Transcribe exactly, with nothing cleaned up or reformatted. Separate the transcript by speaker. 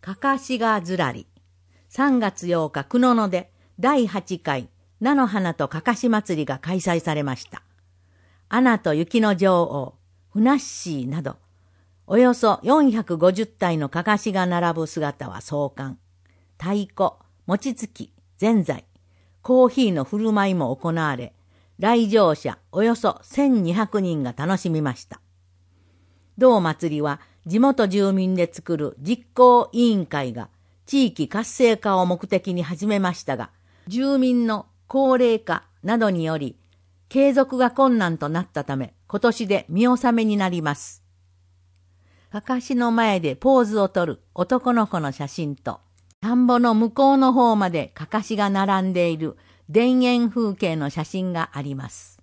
Speaker 1: かかしがずらり。さんがつようか久野でだいはちかい菜の花とかかし祭りが開催されました。アナと雪の女王、ふなっしーなど、およそよんひゃくごじゅったいのかかしが並ぶ姿は壮観。太鼓、餅つき、ぜんざい、コーヒーの振る舞いも行われ、来場者およそせんにひゃくにんが楽しみました。同祭りは地元住民で作る実行委員会が地域活性化を目的に始めましたが、住民の高齢化などにより継続が困難となったため、今年で見納めになります。かかしの前でポーズをとる男の子の写真と、田んぼの向こうの方までかかしが並んでいる田園風景の写真があります。